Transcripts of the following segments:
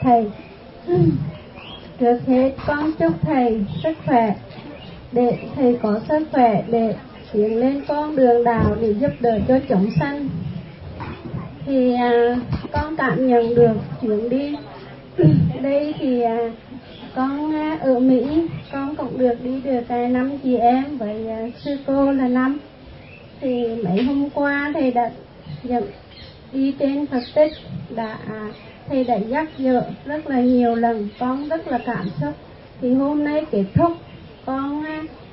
thầy. Trước hết con chúc thầy sức khỏe, để thầy có sức khỏe để tiến lên con đường đạo để giúp đỡ cho chúng sanh. Thì con cảm nhận được chuyến đi đây thì con ở Mỹ, con cũng được đi được 5 chị em với sư cô là 5. Thì mấy hôm qua thầy đã dẫn đi trên Phật tích, thầy đã nhắc nhở rất là nhiều lần, con rất là cảm xúc. Thì hôm nay kết thúc, con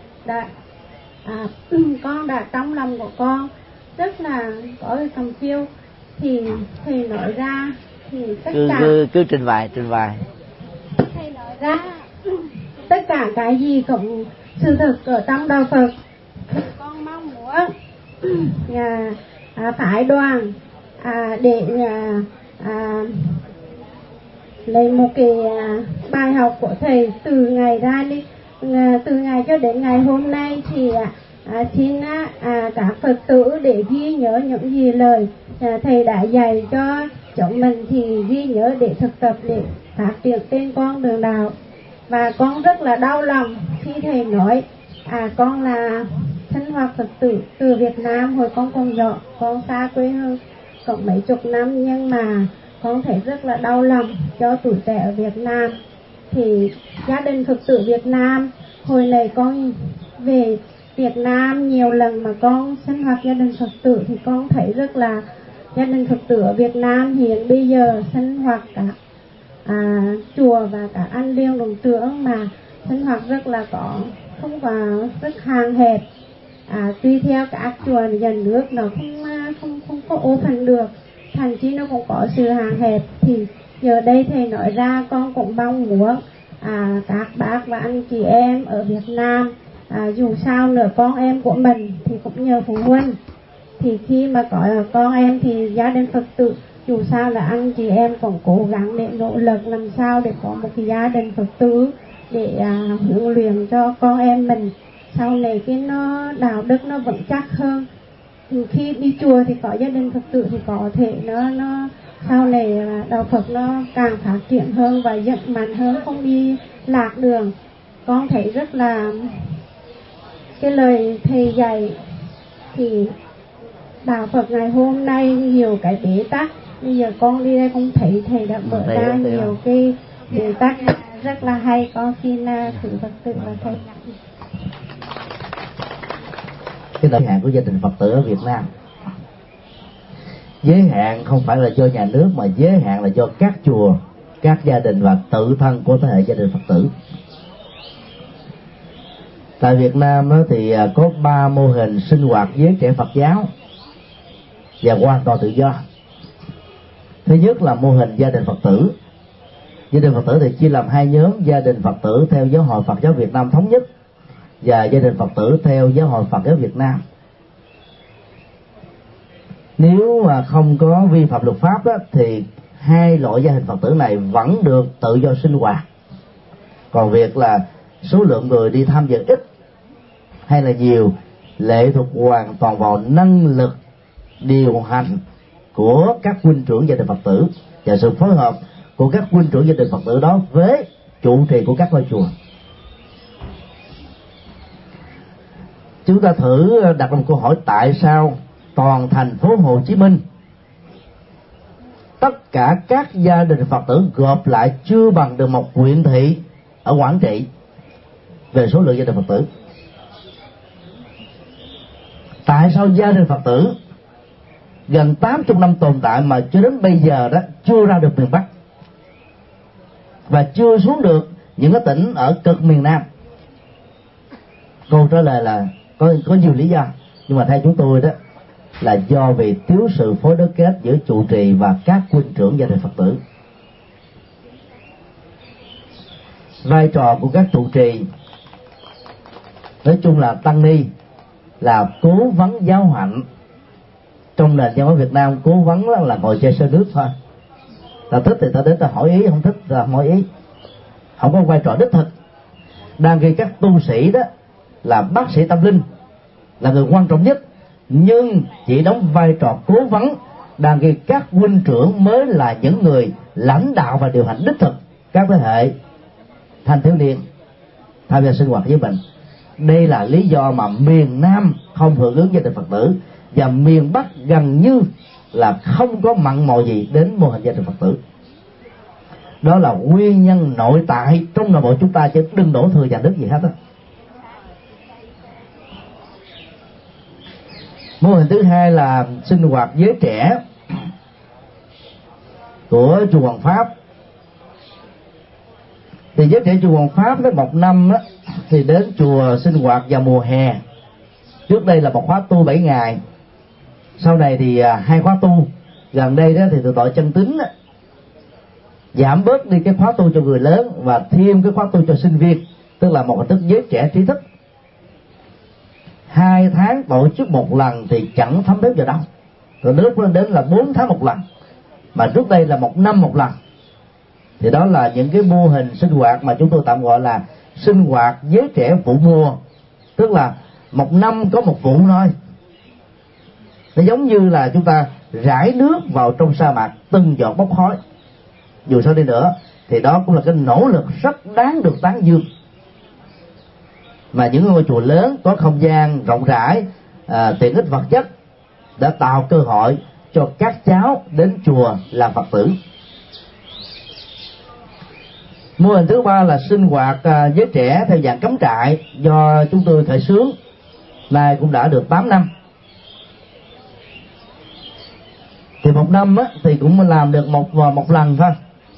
đã trong lòng của con rất là có cái cầm phiêu. Thì thầy nói ra thì tất cả cứ trình bày. Thầy nói ra tất cả cái gì cũng sự thật ở trong đạo Phật. Con mong muốn phái đoàn để lấy một cái bài học của thầy từ ngày cho đến ngày hôm nay. Thì xin các Phật tử để ghi nhớ những gì lời thầy đã dạy cho chúng mình, thì ghi nhớ để thực tập để phát triển trên con đường đạo. Và con rất là đau lòng khi thầy nói con là sinh hoạt Phật tử từ Việt Nam. Hồi con còn nhỏ, con xa quê hương còn mấy chục năm, nhưng mà con thấy rất là đau lòng cho tuổi trẻ ở Việt Nam. Thì gia đình Phật tử Việt Nam, hồi này con về Việt Nam nhiều lần mà con sinh hoạt gia đình Phật tử, thì con thấy rất là gia đình Phật tử ở Việt Nam hiện bây giờ sinh hoạt cả chùa và cả anh liên đồng trưởng mà sinh hoạt rất là không có rất hàng hẹp. Tùy theo các chùa nhà nước nó không có ô phần được, thành chi nó cũng có sự hàng hẹp. Thì giờ đây thầy nói ra, con cũng mong muốn các bác và anh chị em ở Việt Nam, dù sao nữa con em của mình thì cũng nhờ phụ huynh. Thì khi mà có con em thì gia đình Phật tử dù sao là anh chị em cũng cố gắng để nỗ lực làm sao để có một cái gia đình Phật tử để huấn luyện cho con em mình sau này cái nó đạo đức nó vững chắc hơn. Thì khi đi chùa thì có gia đình Phật tử thì có thể nó sau này đạo Phật nó càng phát triển hơn và dẫn mạnh hơn, không đi lạc đường. Con thấy rất là cái lời thầy dạy thì đạo Phật ngày hôm nay nhiều cái bế tắc. Bây giờ con đi đây con thấy thầy đã mở ra nhiều cái bế tắc rất là hay. Con xin thử Phật tử và thầy. Cái giới hạn của gia đình Phật tử ở Việt Nam, giới hạn không phải là do nhà nước mà giới hạn là do các chùa, các gia đình và tự thân của thế hệ gia đình Phật tử. Tại Việt Nam đó thì có 3 mô hình sinh hoạt với trẻ Phật giáo và hoàn toàn tự do. Thứ nhất là mô hình gia đình Phật tử. Gia đình Phật tử thì chia làm 2 nhóm: gia đình Phật tử theo Giáo hội Phật giáo Việt Nam thống nhất và gia đình Phật tử theo Giáo hội Phật giáo Việt Nam. Nếu mà không có vi phạm luật pháp đó, thì 2 loại gia đình Phật tử này vẫn được tự do sinh hoạt. Còn việc là số lượng người đi tham dự ít hay là nhiều lệ thuộc hoàn toàn vào năng lực điều hành của các huynh trưởng gia đình Phật tử và sự phối hợp của các huynh trưởng gia đình Phật tử đó với trụ trì của các ngôi chùa. Chúng ta thử đặt một câu hỏi: tại sao toàn thành phố Hồ Chí Minh tất cả các gia đình Phật tử gộp lại chưa bằng được một huyện thị ở Quảng Trị về số lượng gia đình Phật tử? Tại sao gia đình Phật tử gần 80 năm tồn tại mà cho đến bây giờ đó chưa ra được miền Bắc và chưa xuống được những cái tỉnh ở cực miền Nam? Câu trả lời là có nhiều lý do, nhưng mà theo chúng tôi đó là do vì thiếu sự phối đốc kết giữa trụ trì và các huynh trưởng gia đình Phật tử. Vai trò của các trụ trì nói chung là tăng ni là cố vấn giáo hạnh. Trong nền văn hóa Việt Nam, cố vấn là ngồi chơi sơ nước thôi. Ta thích thì ta đến ta hỏi ý, không thích là không hỏi ý, không có vai trò đích thực. Đang khi các tu sĩ đó là bác sĩ tâm linh, là người quan trọng nhất, nhưng chỉ đóng vai trò cố vấn đang ghi các huynh trưởng mới là những người lãnh đạo và điều hành đích thực các thế hệ thanh thiếu niên tham gia sinh hoạt với mình. Đây là lý do mà miền Nam không hưởng ứng gia đình Phật tử, và miền Bắc gần như là không có mặn mò gì đến mô hình gia đình Phật tử. Đó là nguyên nhân nội tại trong nội bộ chúng ta, chứ đừng đổ thừa nhà nước gì hết á. Mô hình thứ hai là sinh hoạt giới trẻ của chùa Hoàng Pháp. Thì giới trẻ chùa Hoàng Pháp đó, một năm đó, thì đến chùa sinh hoạt vào mùa hè. Trước đây là một khóa tu 7 ngày, sau này thì 2 khóa tu. Gần đây đó thì từ tội chân tính đó, giảm bớt đi cái khóa tu cho người lớn và thêm cái khóa tu cho sinh viên, tức là một hình thức giới trẻ trí thức. 2 tháng tổ chức một lần thì chẳng thấm thếp vào đâu, rồi nước lên đến là 4 tháng một lần, mà trước đây là 1 năm một lần. Thì đó là những cái mô hình sinh hoạt mà chúng tôi tạm gọi là sinh hoạt giới trẻ vụ mùa, tức là 1 năm có một vụ thôi. Nó giống như là chúng ta rải nước vào trong sa mạc, từng giọt bốc khói. Dù sao đi nữa thì đó cũng là cái nỗ lực rất đáng được tán dương. Mà những ngôi chùa lớn có không gian rộng rãi, tiện ích vật chất đã tạo cơ hội cho các cháu đến chùa làm Phật tử. Mô hình thứ ba là sinh hoạt giới trẻ theo dạng cắm trại do chúng tôi khởi xướng, nay cũng đã được 8 năm. Thì 1 năm á, thì cũng làm được một lần thôi.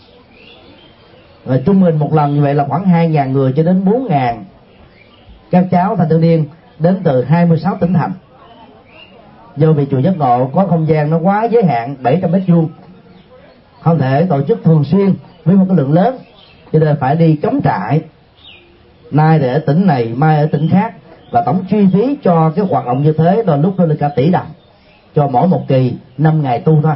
Và trung bình một lần như vậy là khoảng 2.000 người cho đến 4.000 các cháu thanh thiếu niên đến từ 26 tỉnh thành. Do vì chùa Giác Ngộ có không gian nó quá giới hạn 700 m², không thể tổ chức thường xuyên với một cái lượng lớn, cho nên phải đi cắm trại, nay thì ở tỉnh này, mai ở tỉnh khác, và tổng chi phí cho cái hoạt động như thế đôi lúc lên cả tỷ đồng cho mỗi một kỳ 5 ngày tu thôi.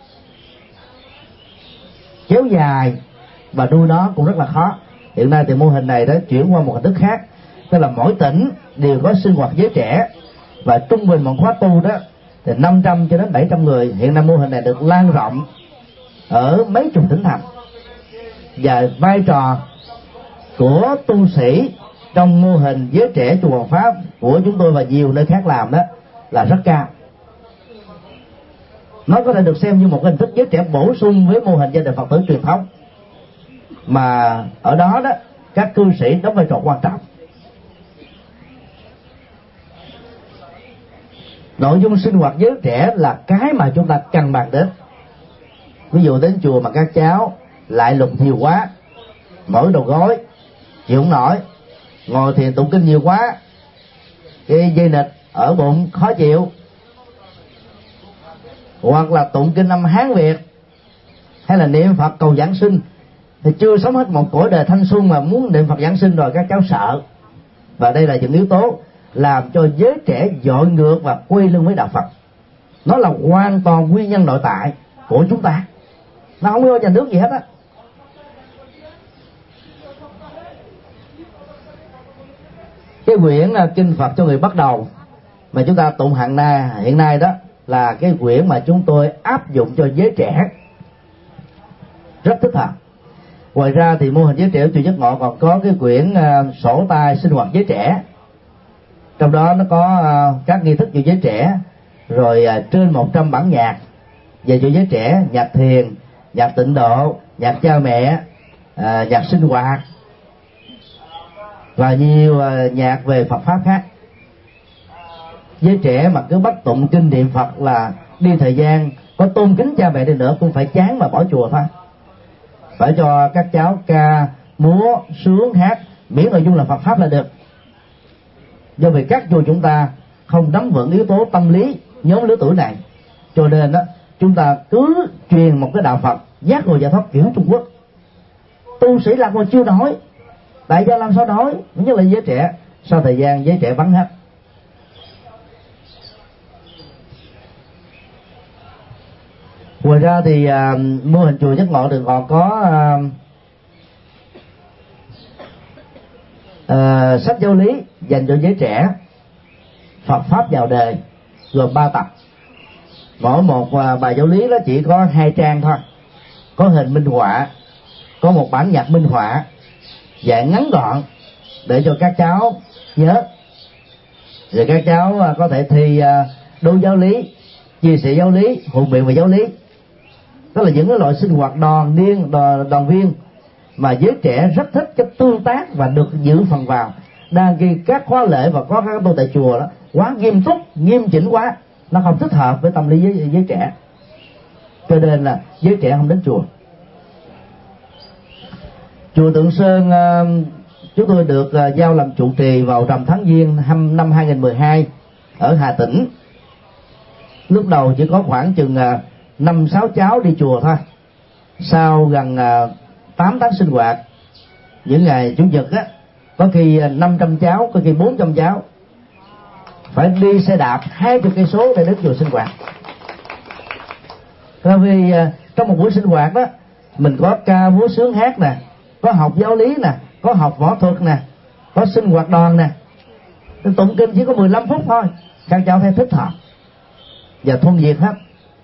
Kéo dài và nuôi nó cũng rất là khó. Hiện nay thì mô hình này đã chuyển qua một hình thức khác, tức là mỗi tỉnh đều có sinh hoạt giới trẻ, và trung bình một khóa tu đó thì 500 cho đến 700 người. Hiện nay mô hình này được lan rộng ở mấy chục tỉnh thành, và vai trò của tu sĩ trong mô hình giới trẻ chùa Hoàng Pháp của chúng tôi và nhiều nơi khác làm đó là rất cao. Nó có thể được xem như một hình thức giới trẻ bổ sung với mô hình gia đình Phật tử truyền thống, mà ở đó đó các cư sĩ đóng vai trò quan trọng. Nội dung sinh hoạt giới trẻ là cái mà chúng ta cần bàn đến. Ví dụ đến chùa mà các cháu lại lục nhiều quá, mở đầu gối chịu không nổi, ngồi thiền tụng kinh nhiều quá, cái dây nịch ở bụng khó chịu, hoặc là tụng kinh âm Hán Việt, hay là niệm Phật cầu giảng sinh, thì chưa sống hết một cõi đời thanh xuân mà muốn niệm Phật giảng sinh rồi, các cháu sợ. Và đây là những yếu tố làm cho giới trẻ dội ngược và quay lưng với đạo Phật. Nó là hoàn toàn nguyên nhân nội tại của chúng ta, nó không có nhà nước gì hết á. Cái quyển kinh Phật cho người bắt đầu mà chúng ta tụng hiện nay đó là cái quyển mà chúng tôi áp dụng cho giới trẻ, rất thích hợp. Ngoài ra thì mô hình giới trẻ chùa Giác Ngộ còn có cái quyển sổ tay sinh hoạt giới trẻ, trong đó nó có các nghi thức cho giới trẻ, rồi trên 100 bản nhạc về cho giới trẻ, nhạc thiền, nhạc tịnh độ, nhạc cha mẹ, nhạc sinh hoạt và nhiều nhạc về Phật pháp khác. Giới trẻ mà cứ bắt tụng kinh niệm Phật là đi thời gian, có tôn kính cha mẹ đi nữa cũng phải chán mà bỏ chùa thôi. Phải cho các cháu ca, múa, sướng, hát, miễn nội dung là Phật pháp là được. Do vì các chùa chúng ta không nắm vững yếu tố tâm lý nhóm lứa tuổi này, cho nên đó chúng ta cứ truyền một cái đạo Phật giác ngộ giải thoát kiểu Trung Quốc. Tu sĩ làm còn chưa nổi, tại gia làm sao nổi, nhất là giới trẻ. Sau thời gian giới trẻ vắng hết. Ngoài ra thì mô hình chùa Giác Ngộ thì còn có sách giáo lý dành cho giới trẻ, Phật pháp vào đời, gồm 3 tập. Mỗi một bài giáo lý đó chỉ có 2 trang thôi, có hình minh họa, có một bản nhạc minh họa, dạy ngắn gọn để cho các cháu nhớ. Rồi các cháu có thể thi đối giáo lý, chia sẻ giáo lý, hùng biện về giáo lý. Đó là những cái loại sinh hoạt đoàn viên mà giới trẻ rất thích cái tương tác và được giữ phần vào. Đang khi các khóa lễ và có các tu tại chùa đó quá nghiêm túc, nghiêm chỉnh quá, nó không thích hợp với tâm lý giới trẻ, cho nên là giới trẻ không đến chùa. Chùa Tượng Sơn chúng tôi được giao làm trụ trì vào rằm tháng Giêng năm 2012 ở Hà Tĩnh. Lúc đầu chỉ có khoảng chừng 5-6 cháu đi chùa thôi. Sau gần 8 tháng sinh hoạt, những ngày chủ nhật á, có khi 500 cháu, có khi 400 cháu phải đi xe đạp 20 cây số để đến chùa sinh hoạt. Bởi vì trong một buổi sinh hoạt đó, mình có ca múa sướng hát nè, có học giáo lý nè, có học võ thuật nè, có sinh hoạt đoàn nè. Tụng kinh chỉ có 15 phút thôi, các cháu phải thích hợp và thuần việt hết.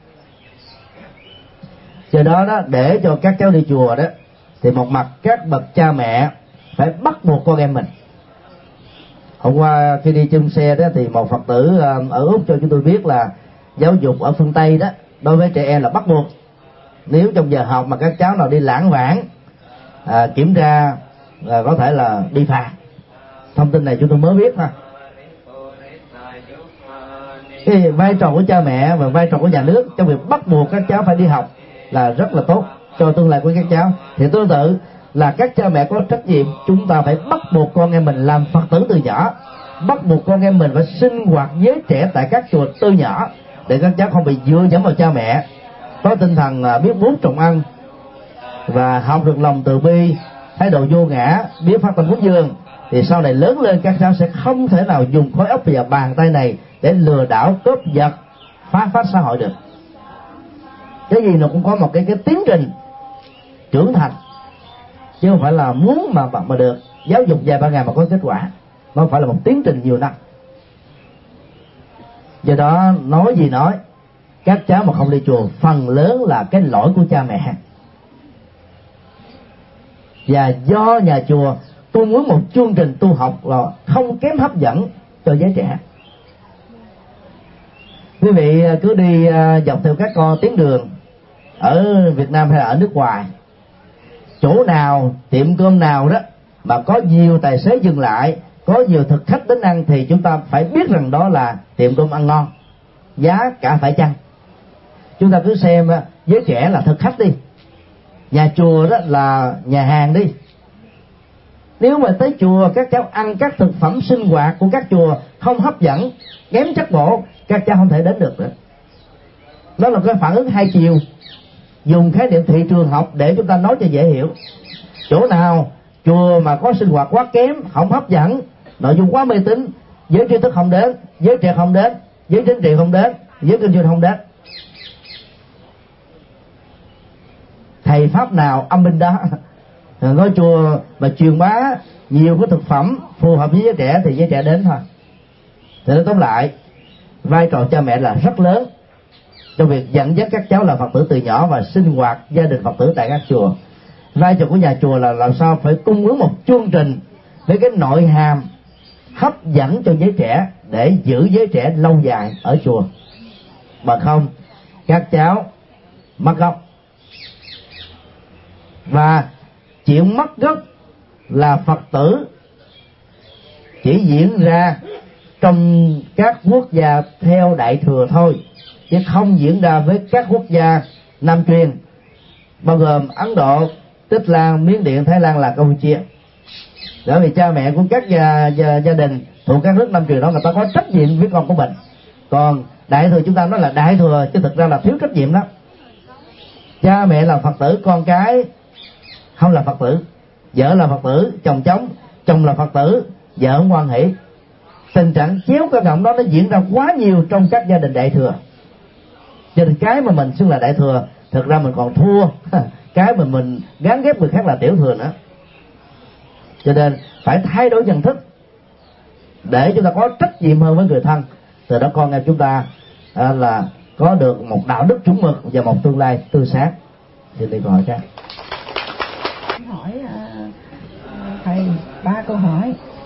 Do đó đó, để cho các cháu đi chùa đó, thì một mặt các bậc cha mẹ phải bắt buộc con em mình. Hôm qua khi đi trên xe đó thì một Phật tử ở Úc cho chúng tôi biết là giáo dục ở phương Tây đó đối với trẻ em là bắt buộc. Nếu trong giờ học mà các cháu nào đi lãng vãng, kiểm tra có thể là đi phạt. Thông tin này chúng tôi mới biết thôi. Cái vai trò của cha mẹ và vai trò của nhà nước trong việc bắt buộc các cháu phải đi học là rất là tốt cho tương lai của các cháu. Thì tương tự là các cha mẹ có trách nhiệm, chúng ta phải bắt buộc con em mình làm Phật tử từ nhỏ, bắt buộc con em mình phải sinh hoạt giới trẻ tại các chùa từ nhỏ, để các cháu không bị dựa dẫm vào cha mẹ, có tinh thần biết vuốt trồng ăn và học được lòng từ bi, thái độ vô ngã, biết phát tâm cúng dường. Thì sau này lớn lên các cháu sẽ không thể nào dùng khối óc và bàn tay này để lừa đảo, cướp giật, phá phách xã hội được. Cái gì nó cũng có một cái tiến trình trưởng thành, chứ không phải là muốn mà được. Giáo dục vài ba ngày mà có kết quả, nó phải là một tiến trình nhiều năm. Do đó nói gì nói, các cháu mà không đi chùa phần lớn là cái lỗi của cha mẹ. Và do nhà chùa tôi muốn một chương trình tu học là không kém hấp dẫn cho giới trẻ. Quý vị cứ đi dọc theo các con tuyến đường ở Việt Nam hay là ở nước ngoài, chỗ nào, tiệm cơm nào đó mà có nhiều tài xế dừng lại, có nhiều thực khách đến ăn, thì chúng ta phải biết rằng đó là tiệm cơm ăn ngon, giá cả phải chăng. Chúng ta cứ xem giới trẻ là thực khách đi, nhà chùa đó là nhà hàng đi. Nếu mà tới chùa các cháu ăn các thực phẩm sinh hoạt của các chùa không hấp dẫn, kém chất bổ, các cháu không thể đến được nữa. Đó là cái phản ứng hai chiều. Dùng khái niệm thị trường học để chúng ta nói cho dễ hiểu. Chỗ nào chùa mà có sinh hoạt quá kém, không hấp dẫn, nội dung quá mê tín, giới tri thức không đến, giới trẻ không đến, giới chính trị không đến, giới kinh doanh không đến. Thầy pháp nào âm binh đó. Nói chùa mà truyền bá nhiều cái thực phẩm phù hợp với giới trẻ thì giới trẻ đến thôi. Thì nói tóm lại, vai trò cha mẹ là rất lớn trong việc dẫn dắt các cháu là Phật tử từ nhỏ và sinh hoạt gia đình Phật tử tại các chùa. Vai trò của nhà chùa là làm sao phải cung ứng một chương trình với cái nội hàm hấp dẫn cho giới trẻ để giữ giới trẻ lâu dài ở chùa. Bằng không các cháu mất gốc. Và chuyện mất gốc là Phật tử chỉ diễn ra trong các quốc gia theo Đại Thừa thôi, chứ không diễn ra với các quốc gia Nam truyền, bao gồm Ấn Độ, Tích Lan, Miến Điện, Thái Lan, là Campuchia. Bởi vì cha mẹ của các gia đình thuộc các nước Nam truyền đó, người ta có trách nhiệm với con của mình. Còn Đại Thừa chúng ta nói là Đại Thừa, chứ thực ra là thiếu trách nhiệm đó. Cha mẹ là Phật tử, con cái không là Phật tử. Vợ là Phật tử, chồng chống, chồng là Phật tử, vợ không hoan hỷ. Tình trạng chéo cái động đó nó diễn ra quá nhiều trong các gia đình Đại Thừa. Cho nên cái mà mình xưng là Đại Thừa, thực ra mình còn thua cái mà mình gán ghép người khác là Tiểu Thừa nữa. Cho nên phải thay đổi nhận thức để chúng ta có trách nhiệm hơn với người thân. Từ đó con em chúng ta là có được một đạo đức chuẩn mực và một tương lai tươi sáng. Thì đi câu hỏi khác. Hỏi thầy 3 câu hỏi.